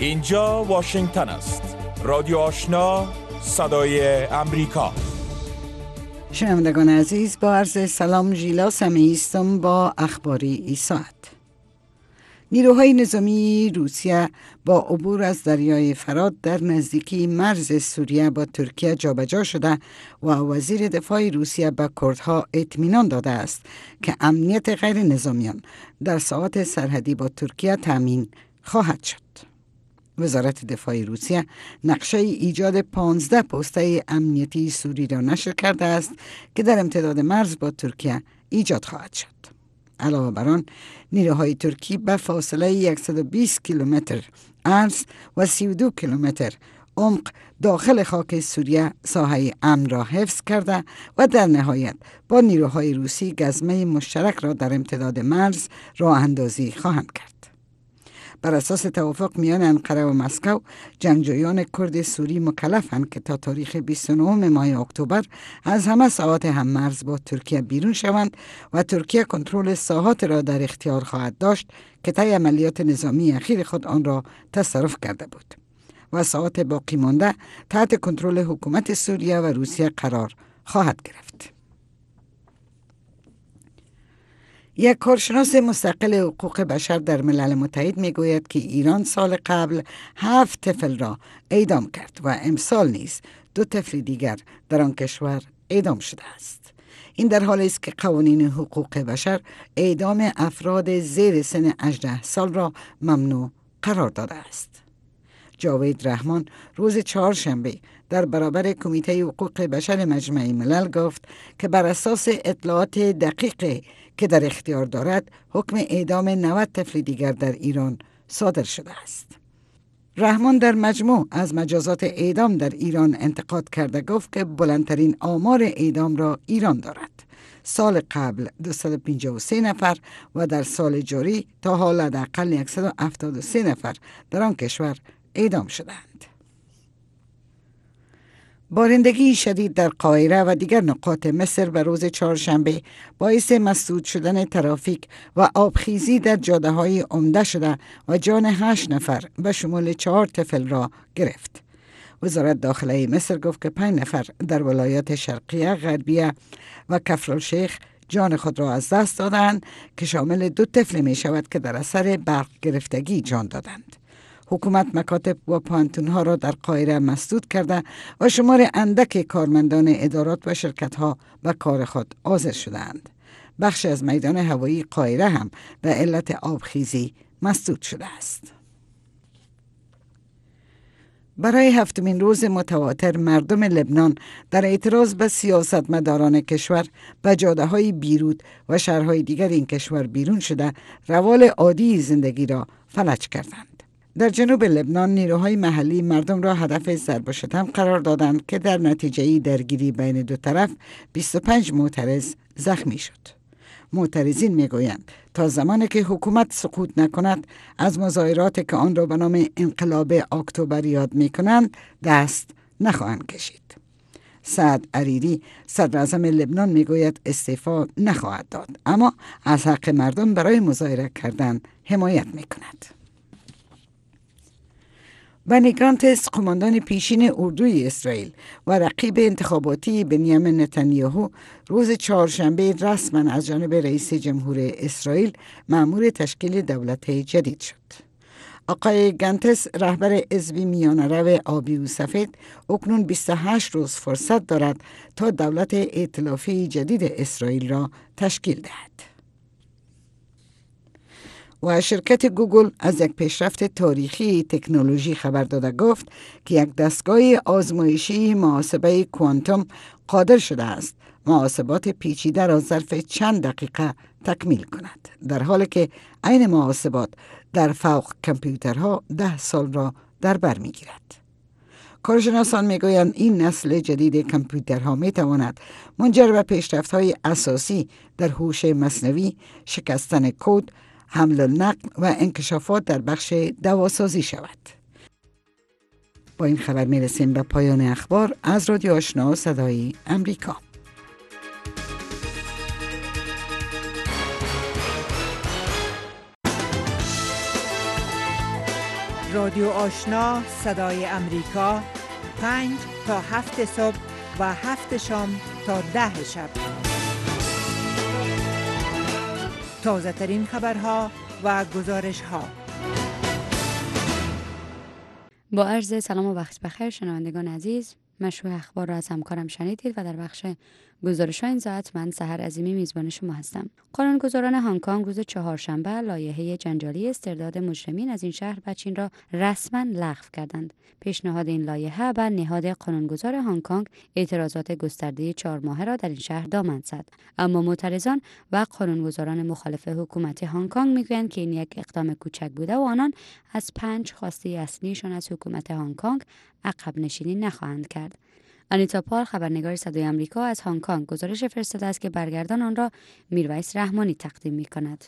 اینجا واشنگتن است. رادیو آشنا، صدای امریکا. شنوندگان عزیز، با عرض سلام ژیلا سمیعی هستم با اخباری این ساعت. نیروهای نظامی روسیه با عبور از دریای فرات در نزدیکی مرز سوریه با ترکیه جابجا شده و وزیر دفاع روسیه به کردها اطمینان داده است که امنیت غیر نظامیان در ساحات سرحدی با ترکیه تامین خواهد شد. وزارت دفاع روسیه نقشه ایجاد 15 پسته امنیتی سوری را نشر کرده است که در امتداد مرز با ترکیه ایجاد خواهد شد. علاوه بر آن، نیروهای ترکی به فاصله 120 کیلومتر عرض و 32 کیلومتر عمق داخل خاک سوریه ساحه امن را حفظ کرده و در نهایت با نیروهای روسی گزمه مشترک را در امتداد مرز راه اندازی خواهند کرد. بر اساس توافق میان انقره و مسکو، جنگجویان کرد سوری مکلفند که تا تاریخ 29 ماه اکتبر از همه ساحات هممرز با ترکیه بیرون شوند و ترکیه کنترل ساحات را در اختیار خواهد داشت که طی عملیات نظامی اخیر خود آن را تصرف کرده بود و ساحات باقی مانده تحت کنترل حکومت سوریه و روسیه قرار خواهد گرفت. یک کارشناس مستقل حقوق بشر در ملل متحد میگوید که ایران سال قبل 7 طفل را اعدام کرد و امسال نیز 2 طفل دیگر در آن کشور اعدام شده است. این در حالی است که قوانین حقوق بشر اعدام افراد زیر سن 18 سال را ممنوع قرار داده است. جاوید رحمان روز چهارشنبه در برابر کمیته حقوق بشر مجمع ملل گفت که بر اساس اطلاعات دقیق که در اختیار دارد، حکم اعدام 90 طفل دیگر در ایران صادر شده است. رحمان در مجموع از مجازات اعدام در ایران انتقاد کرده گفت که بلندترین آمار اعدام را ایران دارد. سال قبل 253 نفر و در سال جاری تا حال حداقل 173 نفر در آن کشور اعدام شدند. بارندگی شدید در قاهره و دیگر نقاط مصر به روز چهارشنبه باعث مسدود شدن ترافیک و آبخیزی در جاده‌های عمده شده و جان 8 نفر به شمول 4 طفل را گرفت. وزارت داخله مصر گفت که 5 نفر در ولایات شرقیه، غربیه و کفرالشیخ جان خود را از دست دادند که شامل 2 طفل می شود که در اثر برق گرفتگی جان دادند. حکومت مکاتب و پانتونها را در قاهره مسدود کرده و شمار اندک کارمندان ادارات و شرکت‌ها به کار خود حاضر شدند. بخش از میدان هوایی قاهره هم به علت آبخیزی مسدود شده است. برای 7مین روز متواتر مردم لبنان در اعتراض به سیاستمداران کشور به جاده‌های بیروت و شهرهای دیگر این کشور بیرون شده روال عادی زندگی را فلج کردند. در جنوب لبنان نیروهای محلی مردم را هدف ضرب و شتم قرار دادند که در نتیجه درگیری بین دو طرف 25 معترض زخمی شد. معترضین میگویند تا زمانی که حکومت سقوط نکند از مظاهرات که آن را به نام انقلاب اکتبر یاد میکنند دست نخواهند کشید. سعد عریری صدر اعظم لبنان میگوید استعفا نخواهد داد، اما از حق مردم برای مظاهره کردن حمایت میکند. بنی گانتس، قماندان پیشین اردوی اسرائیل و رقیب انتخاباتی بنیامین نتانیاهو، روز چهارشنبه رسما از جانب رئیس جمهور اسرائیل مأمور تشکیل دولت جدید شد. آقای گانتس، رهبر حزب میانه‌رو آبی و سفید، اکنون 28 روز فرصت دارد تا دولت ائتلافی جدید اسرائیل را تشکیل دهد. و شرکت گوگل از یک پیشرفت تاریخی تکنولوژی خبر داده گفت که یک دستگاه آزمایشی محاسبه کوانتوم قادر شده است محاسبات پیچیده را ظرف چند دقیقه تکمیل کند، در حالی که عین محاسبات در فوق کامپیوترها 10 سال را در بر می‌گیرد. کارشناسان میگویند این نسل جدید کامپیوترها میتواند منجر به پیشرفت‌های اساسی در هوش مصنوعی، شکستن کد، حمل و نقل و انکشافات در بخش دواسازی شود. با این خبر میرسیم به پایان اخبار از رادیو آشنا صدای امریکا. رادیو آشنا صدای امریکا 5 تا 7 صبح و 7 شام تا 10 شب. تازه ترین خبرها و گزارش ها. با عرض سلام و وقت بخیر شنوندگان عزیز، مشروع اخبار را از همکارم شنیدید و در بخش گزارش‌های این ساعت من سحر عظیمی میزبان شما هستم. قانونگذاران هنگ کنگ روز چهارشنبه لایحه جنجالی استرداد مجرمین از این شهر و چین را رسما لغو کردند. پیشنهاد این لایحه به نهاد قانونگذار هنگ کنگ اعتراضات گسترده 4 ماهه را در این شهر دامن زد، اما معترضان و قانونگذاران مخالف حکومت هنگ کنگ میگویند که این یک اقدام کوچک بوده و آنان از 5 خواسته اصلیشان از حکومت هنگ کنگ عقب نشینی نخواهند کرد. آنیتا پال خبرنگار صدای آمریکا از هنگ کنگ گزارش فرستاده است که برگردان آن را میرویس رحمانی تقدیم می‌کند.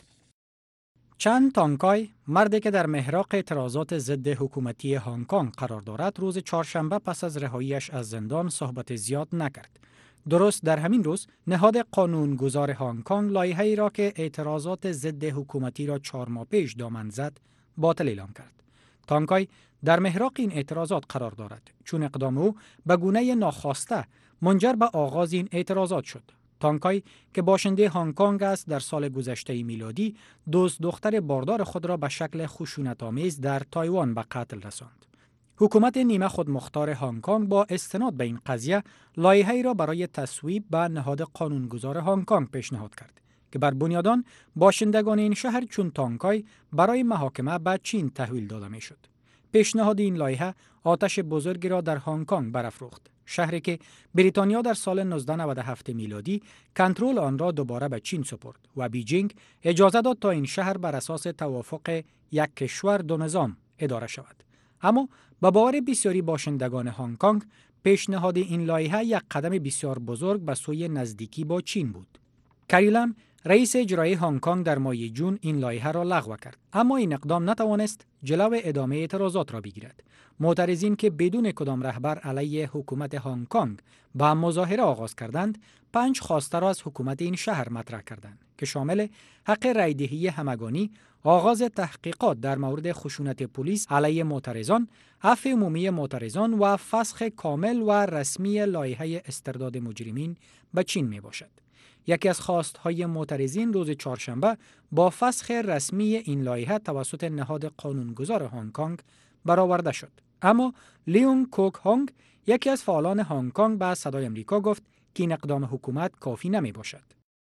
چن تانگکای، مردی که در محراق اعتراضات ضد حکومتی هنگ کنگ قرار دارد، روز چهارشنبه پس از رهاییش از زندان صحبت زیاد نکرد. درست در همین روز، نهاد قانونگذار هنگ کنگ لایحه‌ای را که اعتراضات ضد حکومتی را 4 ماه پیش دامن زد، باطل اعلام کرد. تانگکای در محراق این اعتراضات قرار دارد، چون اقدام او به گونه ناخواسته منجر به آغاز این اعتراضات شد. تانگکای که باشنده هنگ کنگ است، در سال گذشته میلادی دختر باردار خود را به شکل خشونت‌آمیز در تایوان به قتل رساند. حکومت نیمه خودمختار هنگ کنگ با استناد به این قضیه لایحه‌ای را برای تصویب به نهاد قانونگذار هنگ کنگ پیشنهاد کرد که بر بنیاد آن باشندگان این شهر چون تانگکای برای محاکمه به چین تحویل داده میشد. پیشنهاد این لایحه آتش بزرگی را در هنگ کنگ برافروخت، شهری که بریتانیا در سال 1997 میلادی کنترل آن را دوباره به چین سپرد و بیجینگ اجازه داد تا این شهر بر اساس توافق یک کشور دو نظام اداره شود. اما با باور بسیاری باشندگان هنگ کنگ، پیشنهاد این لایحه یک قدم بسیار بزرگ به سوی نزدیکی با چین بود. کری لم، رئیس اجرایی هنگ کنگ، در ماه جون این لایحه را لغو کرد، اما این اقدام نتوانست جلو ادامه اعتراضات را بگیرد. معترضین که بدون کدام رهبر علیه حکومت هنگ کنگ با مظاهره آغاز کردند، 5 خواسته را از حکومت این شهر مطرح کردند که شامل حق رایدهی همگانی، آغاز تحقیقات در مورد خشونت پلیس علیه معترضان، عفو عمومی معترضان و فسخ کامل و رسمی لایحه استرداد مجرمین به چین می باشد. یکی از خواستهای معترضین روز چهارشنبه با فسخ رسمی این لایحه توسط نهاد قانونگذار هنگ کنگ برآورده شد. اما لیون کوک هونگ، یکی از فعالان هنگ کنگ، به صدای آمریکا گفت که این اقدام حکومت کافی نمی باشد.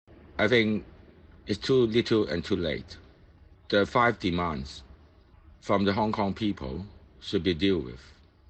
I think it's too little and too late. The 5 demands from the Hong Kong people should be dealt with.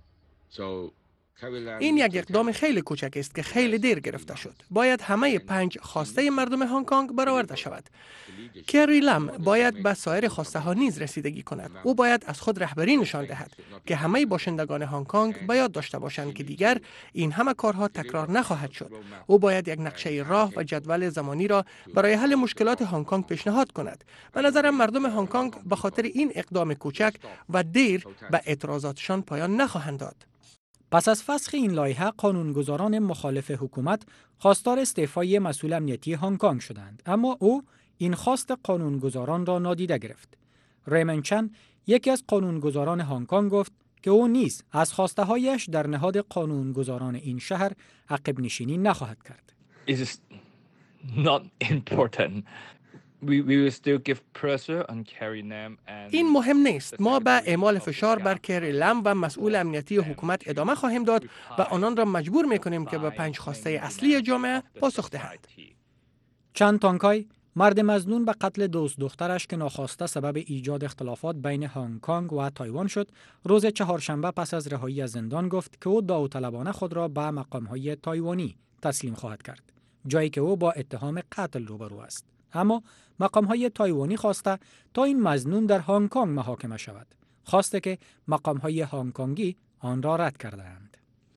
So این یک اقدام خیلی کوچک است که خیلی دیر گرفته شد. باید همه 5 خواسته مردم هنگ کنگ برآورده شود. کری لم باید به سایر خواسته ها نیز رسیدگی کند. او باید از خود رهبری نشان دهد که همه باشندگان هنگ کنگ باید داشته باشند که دیگر این همه کارها تکرار نخواهد شد. او باید یک نقشه راه و جدول زمانی را برای حل مشکلات هنگ کنگ پیشنهاد کند. به نظرم مردم هنگ کنگ به خاطر این اقدام کوچک و دیر به اعتراضاتشان پایان نخواهند داد. پس از فسخ این لایحه، قانونگذاران مخالف حکومت خواستار استعفای مسئول امنیتی هنگ کنگ شدند، اما او این خواست قانونگذاران را نادیده گرفت. ریمن چن، یکی از قانونگذاران هنگ کنگ، گفت که او نیز از خواسته هایش در نهاد قانونگذاران این شهر عقب نشینی نخواهد کرد. It is not important. We will still give pressure on Carrie Lam and این مهم نیست. ما به اعمال فشار بر کری لم و مسئول امنیتی حکومت ادامه خواهیم داد و آنان را مجبور می‌کنیم که به 5 خواسته اصلی جامعه پاسخ دهند. چن تانگکای، مرد مظنون به قتل دخترش که ناخواسته سبب ایجاد اختلافات بین هنگ کنگ و تایوان شد، روز چهارشنبه پس از رهایی از زندان گفت که او داوطلبانه خود را به مقام‌های تایوانی تسلیم خواهد کرد، جایی که او با اتهام قتل روبرو است. اما مقام‌های تایوانی خواسته تا این مظنون در هنگ کنگ محاکمه شود، خواسته که مقام‌های هنگ کنگی آن را رد کرده‌اند.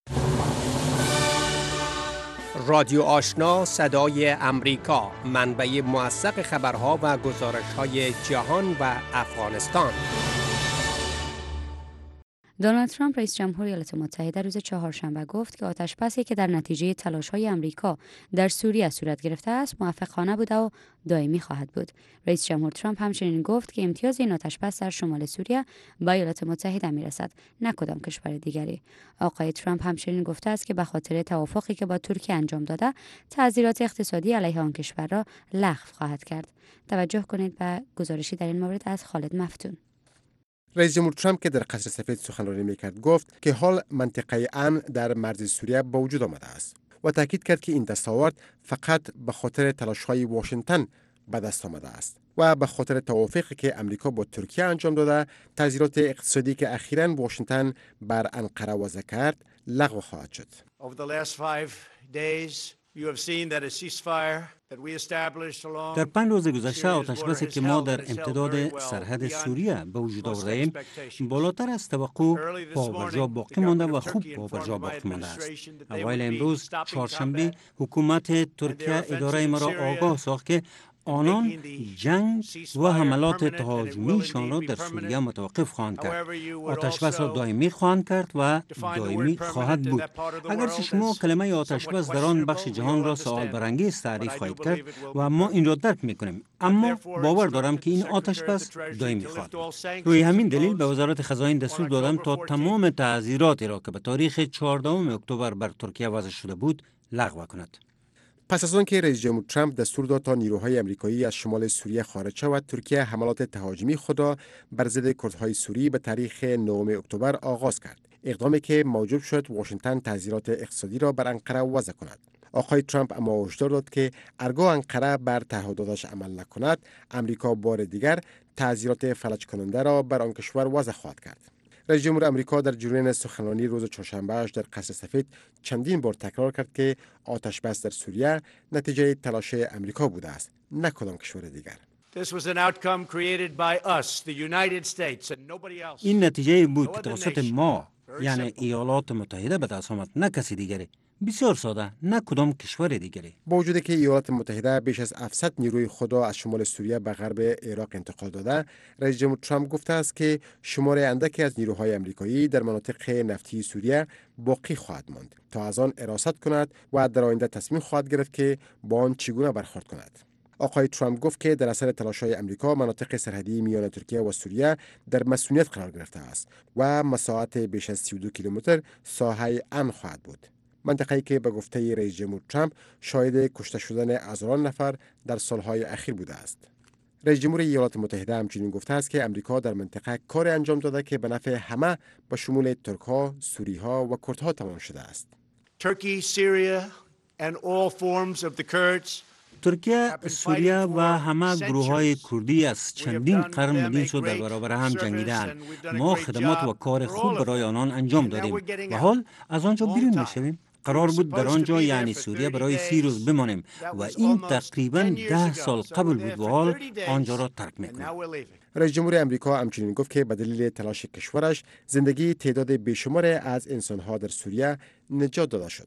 رادیو آشنا صدای امریکا، منبع موثق خبرها و گزارش‌های جهان و افغانستان. دونالد ترامپ رئیس جمهور ایالات متحده روز چهارشنبه گفت که آتش‌بسی که در نتیجه تلاش‌های آمریکا در سوریه صورت گرفته است موفقانه بوده و دائمی خواهد بود. رئیس جمهور ترامپ همچنین گفت که امتیاز این آتش‌بس در شمال سوریه به ایالات متحده میرسد، نه کدام کشور دیگری. آقای ترامپ همچنین گفته است که به خاطر توافقی که با ترکیه انجام داده، تعزیرات اقتصادی علیه آن کشور را لغو خواهد کرد. توجه کنید به گزارشی در این مورد از خالد مفتون. رئیس جمهور ترامپ که در قصر سفید سخنرانی میکرد گفت که حال منطقه امن در مرز سوریه به وجود آمده است و تاکید کرد که این دستاورد فقط به خاطر تلاش‌های واشنگتن به دست آمده است و به خاطر توافقی که امریکا با ترکیه انجام داده، تعزیرات اقتصادی که اخیراً واشنگتن بر انقره وضع کرد لغو خواهد شد. در 5 روز گذشته آتش‌بسی که ما در امتداد سرحد سوریه به وجود آورده‌ایم بالاتر از توقع پابرجا باقی مانده و خوب پابرجا باقی مانده است. اوایل امروز چهارشنبه حکومت ترکیه اداره ما را آگاه ساخت که آنان جنگ و حملات تهاجمیشان را در سوریه متوقف خواهند کرد. آتش‌بس را دائمی خواهند کرد و دائمی خواهد بود. اگرچه شما کلمه آتش‌بس در آن بخش جهان را سوال برانگیز تعریف خواهید کرد و ما این را درک می‌کنیم، اما باور دارم که این آتش‌بس دائمی خواهد بود. روی همین دلیل به وزارت خزائن دستور دادم تا تمام تعزیراتی را که به تاریخ 14 اکتبر بر ترکیه وضع شده بود لغو کند. پس از آن که رئیس جمهور ترامپ دستور داد تا نیروهای آمریکایی از شمال سوریه خارج شود، ترکیه حملات تهاجمی خود را بر ضد کردهای سوری به تاریخ 9 اکتبر آغاز کرد. اقدامی که موجب شد واشنگتن تعزیرات اقتصادی را بر انقره وضع کند. آقای ترامپ اما هشدار داد که هرگاه انقره بر تعهداتش عمل نکند، آمریکا بار دیگر تعزیرات فلج کننده را بر آن کشور وضع خواهد کرد. رئیس جمهور آمریکا در جریان سخنرانی روز چهارشنبه در قصر سفید چندین بار تکرار کرد که آتش‌بس در سوریه نتیجه تلاش آمریکا بوده است، نه کدام کشور دیگر. این نتیجه بود که توسط ما، یعنی ایالات متحده به دست آمد، نه کسی دیگری. بسیار ساده، نه کدام کشور دیگری. با وجودی که ایالات متحده بیش از 700 نیروی خود را از شمال سوریه به غرب عراق انتقال داده، رئیس جمهور ترامپ گفته است که شمار اندکی از نیروهای آمریکایی در مناطق نفتی سوریه باقی خواهد ماند تا از آن حراست کند و در آینده تصمیم خواهد گرفت که با آن چگونه برخورد کند. آقای ترامپ گفت که در اثر تلاش‌های آمریکا مناطق سرحدی میان ترکیه و سوریه در مسئولیت قرار گرفته است و مساحت بیش از 32 کیلومتر ساحه امن خواهد بود. منطقه‌ای که به گفته رئیس جمهور ترامپ شاهد کشته شدن هزاران نفر در سالهای اخیر بوده است. رئیس جمهور ایالات متحده همچنین گفته است که آمریکا در منطقه کار انجام داده که به نفع همه به شمول ترک‌ها، سوری‌ها و کردها تمام شده است. ترکیه، سوریه و همه گروه‌های کردی از چندین قرن بدین سو در برابر هم جنگیدند. ما خدمات و کار خوب برای آنان انجام دادیم و حال از آنجا بیرون می‌شویم. قرار بود در آنجا یعنی سوریه برای 30 روز بمانیم و این تقریباً 10 سال قبل بود و حال آنجا را ترک می‌کنیم. رئیس جمهور آمریکا همچنین گفت که به دلیل تلاش کشورش زندگی تعداد بیشمار از انسان‌ها در سوریه نجات داده شد.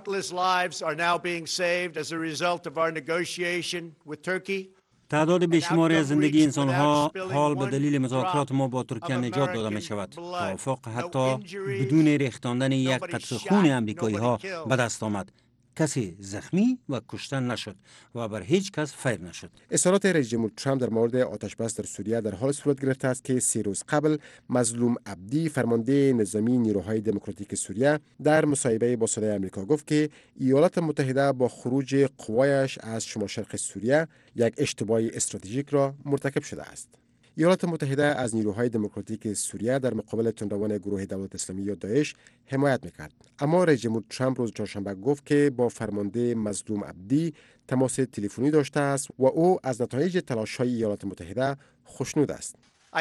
تعداد بیشماری از زندگی انسان‌ها حال به دلیل مذاکرات ما با ترکیه نجات داده می شود. توافق حتی بدون ریختاندن یک قطره خون آمریکایی‌ها به دست آمد. کسی زخمی و کشته نشد و بر هیچ کس فیر نشد. اظهارات رئیس جمهور ترامپ در مورد آتش‌بس در سوریه در حال صورت گرفته است که 3 روز قبل مظلوم عبدی، فرمانده نظامی نیروهای دموکراتیک سوریه، در مصاحبه با صدای آمریکا گفت که ایالات متحده با خروج قوایش از شمال شرق سوریه یک اشتباه استراتژیک را مرتکب شده است. ایالات متحده از نیروهای دموکراتیک سوریه در مقابل تندروان گروه دولت اسلامی یا داعش حمایت میکرد. اما رئیس جمهور ترامپ روز چهارشنبه گفت که با فرمانده مظلوم عبدی تماس تلفنی داشته است و او از نتایج تلاش‌های ایالات متحده خوشنود است.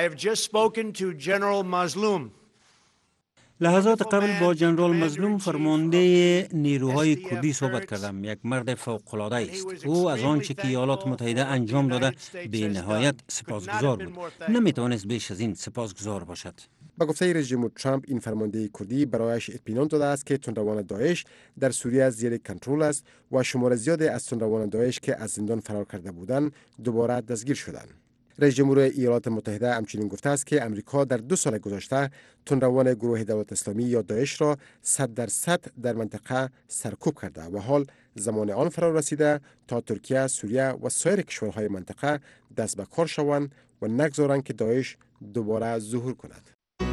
لحظات قبل با جنرال مظلوم فرمانده نیروهای کردی صحبت کردم. یک مرد فوق‌العاده است. او از آنچه که ایالات متحده انجام داده به نهایت سپاسگزار بود. نمیتوانست بیش از این سپاسگزار باشد. با گفته رئیس جمهور ترامپ این فرمانده کردی برایش اطمینان داده است که تندروان داعش در سوریه زیر کنترل است و شمار زیادی از تندروان داعش که از زندان فرار کرده بودند دوباره دستگیر شدند. رئیس جمهور ایالات متحده همچنین گفته است که امریکا در 2 سال گذشته تندروان گروه دولت اسلامی یا داعش را 100% در منطقه سرکوب کرده و حال زمان آن فرا رسیده تا ترکیه، سوریه و سایر کشورهای منطقه دست به کار شوند و نگذارند که داعش دوباره ظهور کند.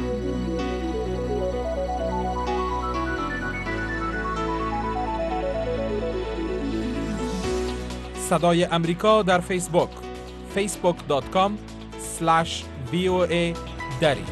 صدای امریکا در فیسبوک facebook.com/VOA دری.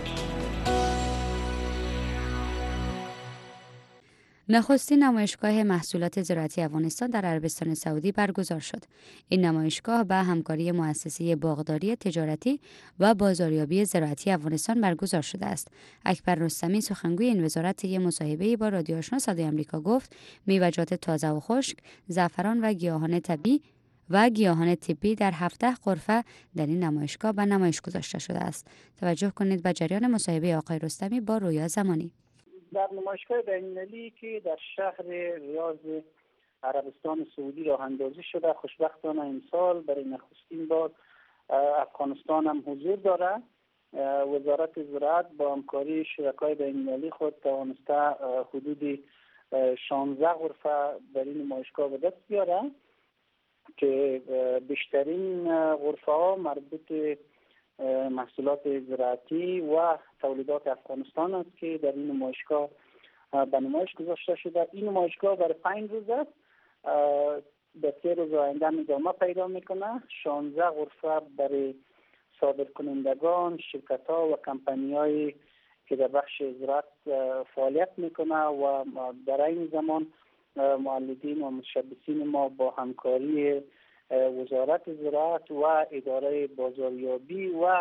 نخستین نمایشگاه محصولات زراعتی افغانستان در عربستان سعودی برگزار شد. این نمایشگاه به همکاری مؤسسه باغداری تجارتی و بازاریابی زراعتی افغانستان برگزار شده است. اکبر رستمی سخنگوی این وزارت طی مصاحبه‌ای با رادیو آشنا صدای آمریکا گفت میوه‌جات تازه و خشک، زعفران و گیاهان طبیعی و گیاهان طبی در 17 غرفه در این نمایشگاه به نمایش گذاشته شده است. توجه کنید به جریان مصاحبه آقای رستمی با رویا زمانی. در نمایشگاه بین‌المللی که در شهر ریاض عربستان سعودی راه اندازی شده، خوشبختانه امسال برای نخستین بار افغانستان هم حضور دارد. وزارت زراعت با همکاری شرکای بین‌المللی خود توانسته حدود 16 غرفه در این نمایشگاه به دست بیاره که بیشترین غرفه ها مربوط محصولات زراعتی و تولیدات افغانستان است که در این نمایشگاه به نمایش گذاشته شده. این نمایشگاه برای 5 روز است، به 3 روز آینده ادامه پیدا میکنه. 16 غرفه برای صادرکنندگان، شرکت ها و کمپانی هایی که در بخش زراعت فعالیت میکنه و در این زمان مولدین و متشبثین ما با همکاری وزارت زراعت و اداره بازاریابی و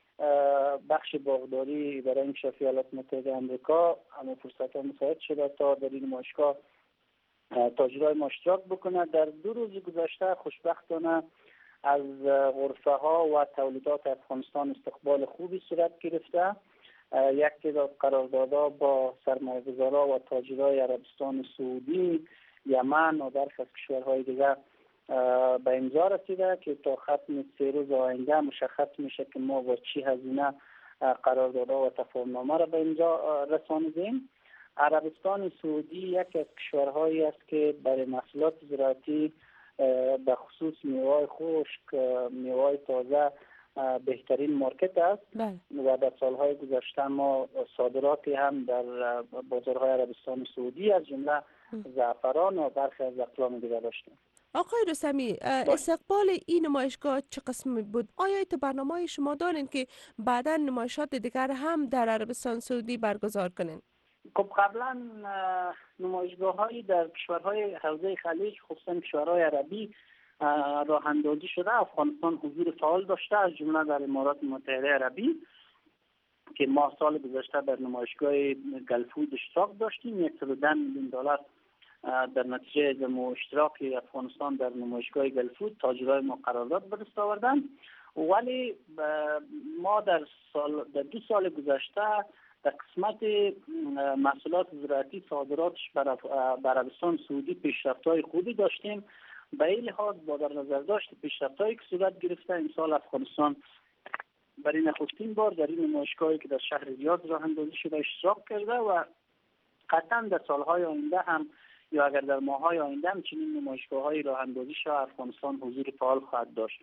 بخش باغداری اداره انکشافی ایالات متحده آمریکا همه فرصت‌ها مساعد شده تا در این نمایشگاه تاجرای ما اشتراک بکنه. در 2 روز گذشته خوشبختانه از غرفه ها و تولیدات افغانستان استقبال خوبی صورت گرفته. یک تعداد قراردادها با سرمایه‌گذارا و تاجرای عربستان سعودی، یمن و برخی از کشورهای دیگر به امضا رسیده که تا ختم 3 روز آینده مشخص میشه که ما با چی هزینه قراردادها و تفاهم‌نامه را به امضا رسانیدیم. عربستان سعودی یکی از کشورهایی است که برای محصولات زراعتی به خصوص میوه‌های خشک، میوه‌های تازه بهترین مارکت است و در سالهای گذشته ما صادراتی هم در بازارهای عربستان سعودی از جمله زعفران و برخی از اقلام دیگر داشتیم. آقای رستمی، استقبال این نمایشگاه چه قسمی بود؟ آیا تو برنامه شما دارین که بعدا نمایشات دیگر هم در عربستان سعودی برگزار کنین؟ خب قبلا نمایشگاه‌هایی در کشورهای حوزه خلیج خصوصا کشورهای عربی راه اندازی شده. افغانستان حضور فعال داشته از جمله در امارات متحده عربی که ما سال گذشته در نمایشگاه گلفود اشتراک داشتیم. $110 میلیون در نتیجه اشتراک افغانستان در نمایشگاه گلفود تاجرای ما قرارداد به دست آوردن. ولی ما در 2 سال گذشته در قسمت محصولات زراعتی صادراتش بر عربستان سعودی پیشرفت‌های خوبی داشتیم. به این لحاظ با در نظر داشت پیشرفت‌هایی که صورت گرفته امسال افغانستان برای نخستین بار در این نمایشگاهی که در شهر ریاض راه اندازی شده اشتراک کرده و قطعا در سالهای آینده هم یا اگر در ماه‌های آینده هم چنین نمایشگاه‌های راه اندازی شده افغانستان حضور فعال خواهد داشت.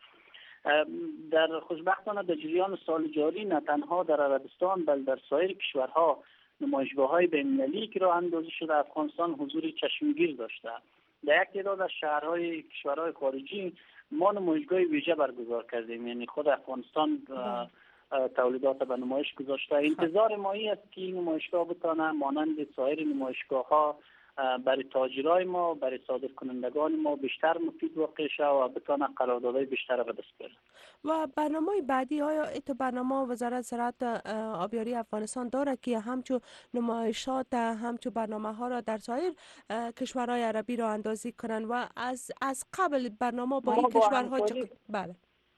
در خوشبختانه در جریان سال جاری نه تنها در عربستان بلکه در سایر کشورها نمایشگاه‌های بین‌المللی که راه اندازی شده افغانستان حضور چشمگیر داشته. در یک تعداد از شهرهای کشورهای خارجی ما نمایشگاه ویژه برگزار کردیم، یعنی خود افغانستان تولیدات به نمایش گذاشته. انتظار ما است که این نمایشگاه بتونه مانند سایر نمایشگاه‌ها برای تاجرای ما، برای صادرکنندگان ما بیشتر مفید واقع شه و بتونه قراردادهای بیشتر به دست بیاره. و برنامه بعدی آیا ایت برنامه وزارت زراعت آبیاری افغانستان داره که همچون نمایشات همچون برنامه ها را در سایر کشورهای عربی را اندازی کنن و از قبل برنامه با این کشورها بله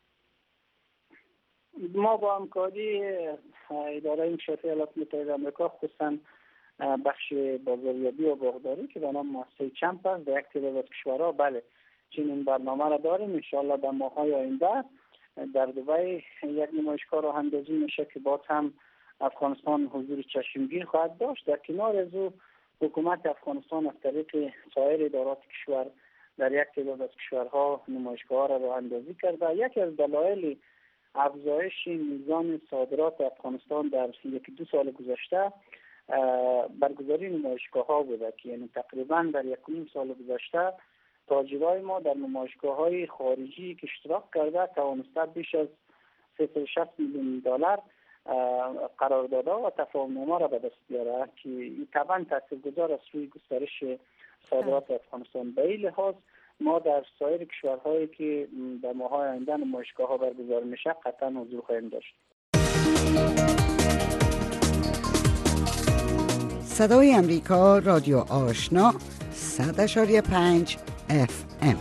ما با همکاری اداره انکشافی ایالات متحده آمریکا خصوصا بخش بازاریابی و باغداری که به نام مؤسسه چمپ است در یک تعداد از کشورها بله چنین برنامه را داریم. ان شاءالله در ماه‌های آینده در دبی یک نمایشگاه راه اندازی میشه که باز هم افغانستان حضور چشمگیر خواهد داشت. در کنار از او حکومت افغانستان از طریق سایر ادارات کشور در یک تعداد از کشورها نمایشگاه را راه اندازی کرده. یکی از دلایل افزایش میزان صادرات افغانستان در 1-2 سال گذشته برگزاری نمایشگاه ها بوده که یعنی تقریبا در 1.5 سال گذشته تاجرای ما در نمایشگاه های خارجی که اشتراک کرده توانسته بیش از 360 میلیون دلار قراردادها و تفاهم‌نامه را به دست بیاره که طبعا تاثیرگذار است روی گسترش صادرات افغانستان. به این لحاظ ما در سایر کشورهایی که در ماه‌های آینده نمایشگاه‌ها برگزار میشه قطعا حضور خواهیم داشت. صدای امریکا رادیو آشنا 100.5 FM.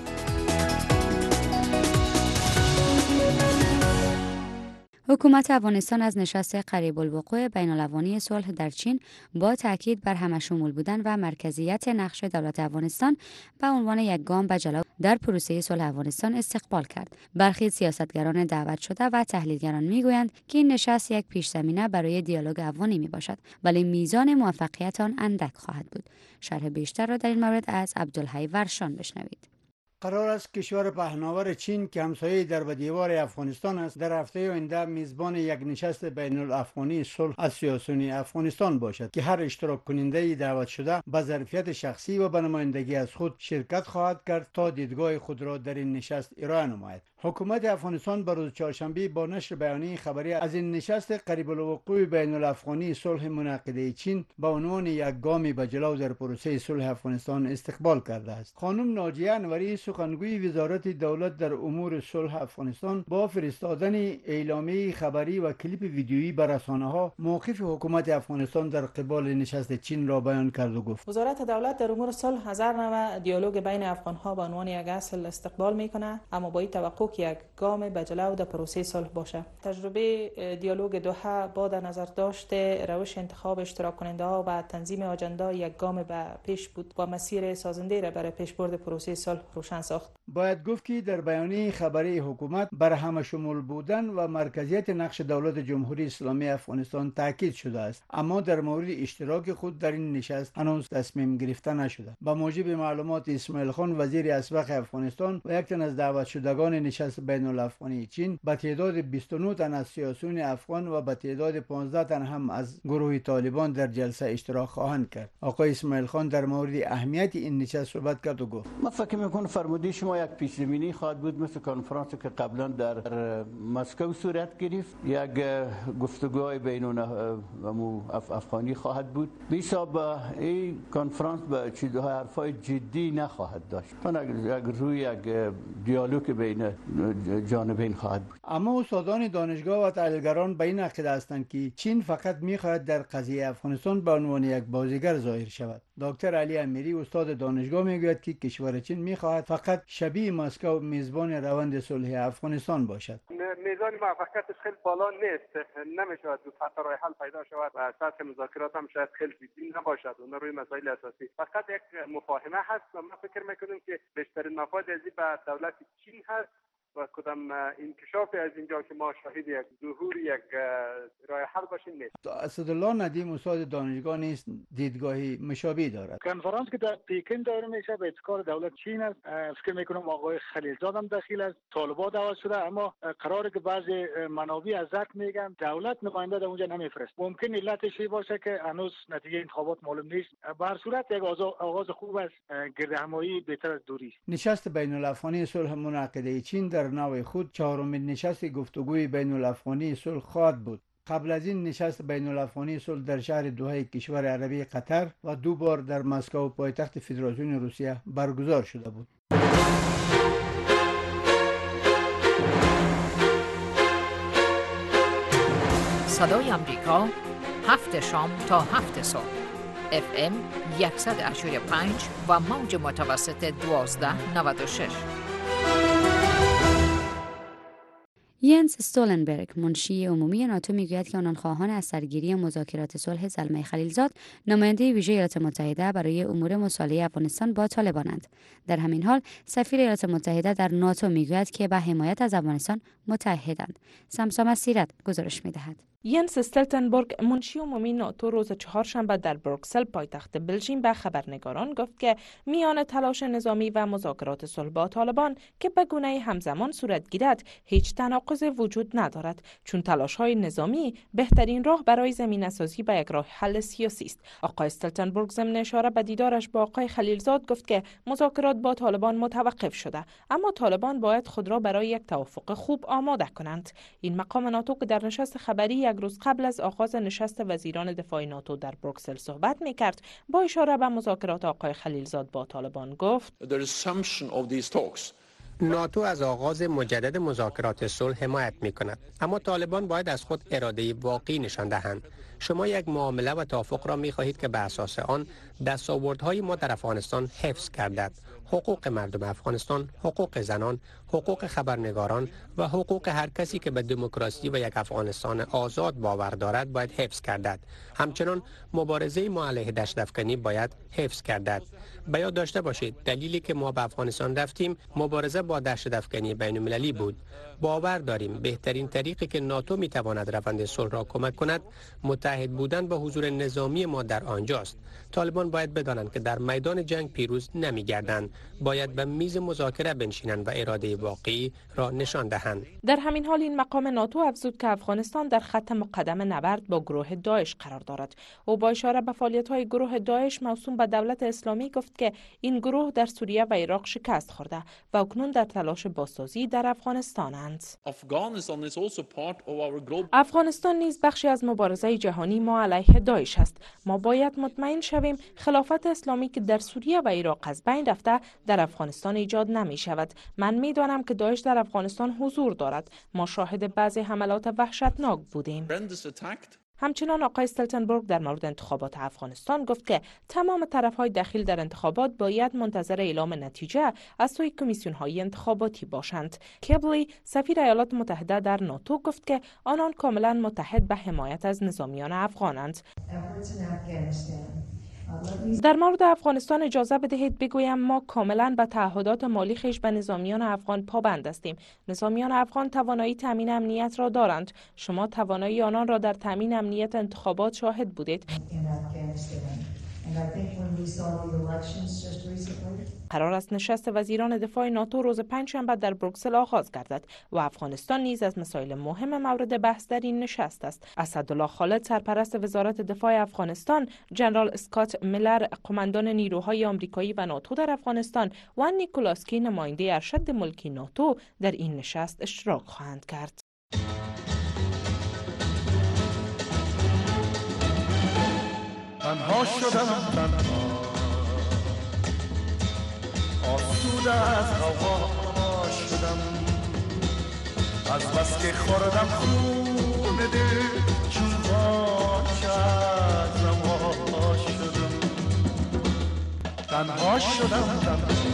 حکومت افغانستان از نشست قریب الوقوع بین‌الاقوایی صلح در چین با تاکید بر همه‌شمول بودن و مرکزیت نقش دولت افغانستان به عنوان یک گام به جلو در پروسه صلح افغانستان استقبال کرد. برخی سیاستگران دعوت شده و تحلیلگران میگویند که این نشست یک پیش‌زمینه برای دیالوگ افغانی میباشد، ولی میزان موفقیت آن اندک خواهد بود. شرح بیشتر را در این مورد از عبدالحی ورشان بشنوید. قرار است کشور پهناور چین که همسایه در و دیوار افغانستان است در هفته آینده میزبان یک نشست بین الافغانی صلح از سیاسیون افغانستان باشد که هر اشتراک کننده دعوت شده به ظرفیت شخصی و به نمایندگی از خود شرکت خواهد کرد تا دیدگاه خود را در این نشست ارائه نماید. حکومت افغانستان بر روز چهارشنبه با نشر بیانیه خبری از این نشست قریب الوقوع بین الافغانی صلح منعقده چین به عنوان یک گام به جلو در پروسه صلح افغانستان استقبال کرده است. خانم ناجیه انوری سخنگوی وزارت دولت در امور صلح افغانستان با فرستادن اعلامیه خبری و کلیپ ویدیویی به رسانه‌ها موقف حکومت افغانستان در قبال نشست چین را بیان کرد و گفت: وزارت دولت در امور صلح از هر نوع دیالوگ بین افغان‌ها به عنوان یک اصل استقبال می‌کند، اما با این توقع که یک گام به جلو در پروسه صلح باشه. تجربه دیالوگ دوحه با در نظر داشته روش انتخاب اشتراک کننده‌ها و تنظیم آجنده یک گام به پیش بود و مسیر سازنده را برای پیشبرد پروسه صلح روشن ساخت. باید گفت که در بیانیه خبری حکومت بر همه شمول بودن و مرکزیت نقش دولت جمهوری اسلامی افغانستان تاکید شده است، اما در مورد اشتراک خود در این نشست هنوز تصمیم گرفته نشده. با موجب معلومات اسماعیل خان وزیر اسبق افغانستان و یک تن از دعوت شدگان نشست بین الافغانی چین به تعداد 29 تن از سیاسیون افغان و به تعداد 15 تن هم از گروه طالبان در جلسه اشتراک خواهند کرد. آقای اسماعیل خان در مورد اهمیت این نشست صحبت کرد و گفت: من فکر می‌کنم فرموده شما یک پیش‌زمینی خواهد بود مثل کنفرانسی که قبلا در مسکو صورت گرفت. یک گفتگوهای بین افغانی خواهد بود. بی‌حساب این کنفرانس به چیزهای حرفای جدی نخواهد داشت. اگر روی یک دیالوگ بین جانبین خواهد بود. اما استادان دانشگاه و تحلیلگران به این عقیده هستند که چین فقط می‌خواهد در قضیه افغانستان به عنوان یک بازیگر ظاهر شود. دکتر علی امیری استاد دانشگاه میگوید که کشور چین می‌خواهد فقط شبیه مسکو میزبان روند صلح افغانستان باشد. میزان موفقیتش خیلی بالا نیست. نمی‌شود فقط راه حل پیدا شود و سطح مذاکرات هم شاید خیلی جدی نباشد. اون روی مسائل اساسی فقط یک مفاهمه هست و ما فکر می‌کنیم که بیشترین مفاد از این به دولت چین هست و کدام انکشافی از اینجا که ما شاهد یک ظهور یک راه حل باشیم نیست. اسدالله ندیم استاد دانشگاه نیست دیدگاهی مشابه دارد. کنفرانس که در پکین داره میشه به ابتکار دولت چین است. فکر میکنم آقای خلیلزاد هم داخل از طالبان دعوت شده، اما قراره که بعضی منابع از ذات میگن دولت نماینده در اونجا نمیفرست. ممکن علتش این باشه که هنوز نتیجه انتخابات معلوم نیست. به هر صورت یک آغاز خوب است. گردهمایی بهتر از دوری. نشست بین الافغانی صلح منعقده چین در نوع خود چهارمین نشست گفتگوی بین الافغانی صلح خواهد بود. قبل از این نشست بین الافغانی صلح در شهر دوحه کشور عربی قطر و 2 بار در مسکو پایتخت فدراسیون روسیه برگزار شده بود. صدای امریکا 7 شام تا 7 صبح FM 100.5 و موج متوسط 1296. ینس استولنبرگ منشی عمومی ناتو میگوید که آنان خواهان از سرگیری مذاکرات صلح زلمه خلیلزاد نماینده ویژه ایالات متحده برای امور مصالحه افغانستان با طالبانند. در همین حال سفیر ایالات متحده در ناتو میگوید که به حمایت از افغانستان متحدند. سمسام از سیرت گزارش میدهد. ینس استولتنبرگ منشی عمومی ناتو روز چهارشنبه در بروکسل پایتخت بلژیم به خبرنگاران گفت که میان تلاش نظامی و مذاکرات صلح با طالبان که به گونه همزمان صورت گیرد هیچ تناقض وجود ندارد، چون تلاش‌های نظامی بهترین راه برای زمینه‌سازی به یک راه حل سیاسی است. آقای استولتنبرگ ضمن اشاره به دیدارش با آقای خلیلزاد گفت که مذاکرات با طالبان متوقف شده، اما طالبان باید خود را برای یک توافق خوب آماده کنند. این مقام ناتو که در نشست خبری یک روز قبل از آغاز نشست وزیران دفاع ناتو در بروکسل صحبت می‌کرد، با اشاره به مذاکرات آقای خلیلزاد با طالبان گفت: ناتو از آغاز مجدد مذاکرات صلح حمایت می‌کند، اما طالبان باید از خود اراده واقعی نشان دهند. شما یک معامله و توافق را می‌خواهید که بر اساس آن دستاوردهای ما در افغانستان حفظ گردد. حقوق مردم افغانستان، حقوق زنان، حقوق خبرنگاران و حقوق هر کسی که به دموکراسی و یک افغانستان آزاد باور دارد باید حفظ گردد. همچنان مبارزه ما علیه دشت‌افکنی باید حفظ گردد. به یاد داشته باشید دلیلی که ما به افغانستان رفتیم مبارزه با دشت‌افکنی بین‌المللی بود. باور داریم بهترین طریقی که ناتو می‌تواند روند صلح را کمک کند متحد بودن با حضور نظامی ما در آنجاست. طالبان باید بدانند که در میدان جنگ پیروز نمی‌گردند، باید به میز مذاکره بنشینند و اراده واقعی را نشان دهند. در همین حال این مقام ناتو افزود که افغانستان در خط مقدم نبرد با گروه داعش قرار دارد. او با اشاره به فعالیت‌های گروه داعش موسوم به دولت اسلامی گفت که این گروه در سوریه و عراق شکست خورده و اکنون در تلاش بازسازی در افغانستانند. افغانستان نیز بخشی از مبارزه جهانی ما علیه داعش است. ما باید مطمئن شویم خلافت اسلامی که در سوریه و عراق از بین رفته در افغانستان ایجاد نمی شود. من می دانم که داعش در افغانستان حضور دارد. ما شاهد بعضی حملات وحشتناک بودیم. همچنان آقای استولتنبرگ در مورد انتخابات افغانستان گفت که تمام طرف‌های دخیل در انتخابات باید منتظر اعلام نتیجه از سوی کمیسیون‌های انتخاباتی باشند. کبلی سفیر ایالات متحده در ناتو گفت که آنان کاملا متحد به حمایت از نظامیان افغانند. در مورد افغانستان اجازه بدهید بگویم ما کاملا به تعهدات مالی خویش به نظامیان افغان پابند هستیم. نظامیان افغان توانایی تامین امنیت را دارند. شما توانایی آنان را در تامین امنیت انتخابات شاهد بودید. قرار است نشست وزیران دفاع ناتو روز پنجشنبه در بروکسل آغاز گردد و افغانستان نیز از مسائل مهم مورد بحث در این نشست است. اسدالله خالد سرپرست وزارت دفاع افغانستان، جنرال اسکات میلر قماندان نیروهای آمریکایی و ناتو در افغانستان و نیکولاس کی نماینده ارشد ملکی ناتو در این نشست اشتراک خواهند کرد. تنها شدم تنها آسوده از هوا شدم از بس که خوردم خون دل چون باش از روا شدم تنها شدم تنها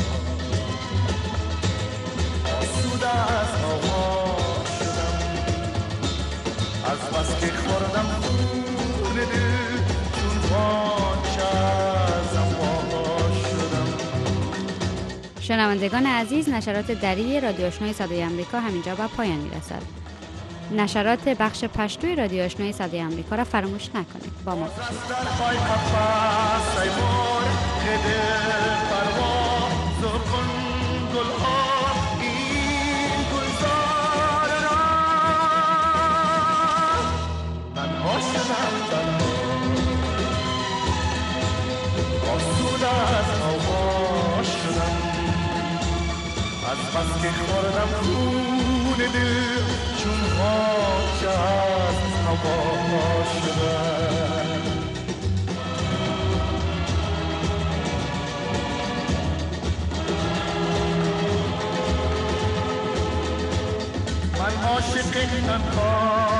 آسوده از هوا شدم از بس که خوردم خون دل شنوندگان عزیز، نشرات دری رادیو آشنای صدای آمریکا همینجا به پایان میرسد. نشرات بخش پشتوی رادیو آشنای صدای آمریکا را فراموش نکنید. با ما باشید. از بس که خوردم خون دل چون خاک از هوا شدم من عاشق تنها